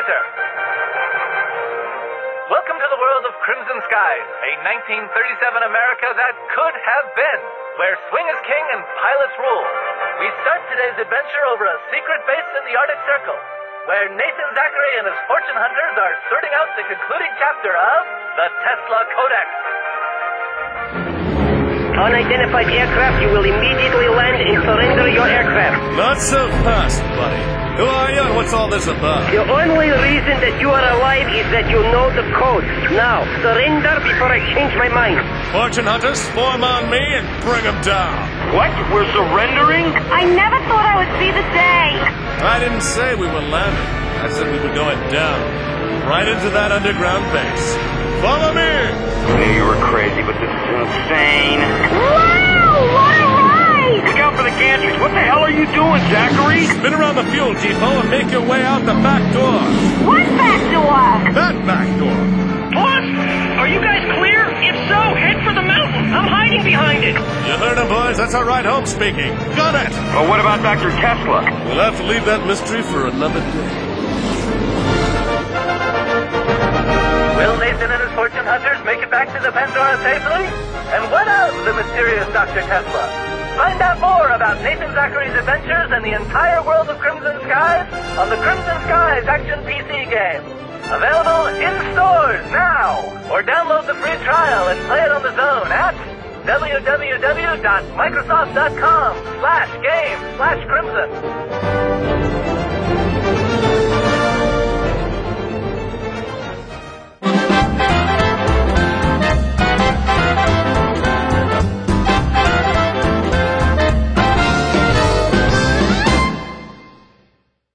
Theater. Welcome to the world of Crimson Skies, a 1937 America that could have been, where swing is king and pilots rule. We start today's adventure over a secret base in the Arctic Circle, where Nathan Zachary and his fortune hunters are sorting out the concluding chapter of the Tesla Codex. Unidentified aircraft, you will immediately land and surrender your aircraft. Not so fast, buddy. Who are you and what's all this about? The only reason that you are alive is that you know the code. Now, surrender before I change my mind. Fortune hunters, form on me and bring them down. What? We're surrendering? I never thought I would see the day. I didn't say we were landing. I said we were going down. Right into that underground base. Follow me! I knew you were crazy, but this is insane. Wow! What a ride! Look out for the gantries. What the hell are you doing, Zachary? Spin around the fuel depot and make your way out the back door. What back door? That back door. Boss, are you guys clear? If so, head for the mountain. I'm hiding behind it. You heard him, boys. That's our ride home speaking. Got it. Well, what about Dr. Tesla? We'll have to leave that mystery for another day. Will Nathan and his fortune hunters make it back to the Pandora safely? And what of the mysterious Dr. Tesla? Find out more about Nathan Zachary's adventures and the entire world of Crimson Skies on the Crimson Skies Action PC game. Available in stores now! Or download the free trial and play it on the Zone at www.microsoft.com/game/crimson.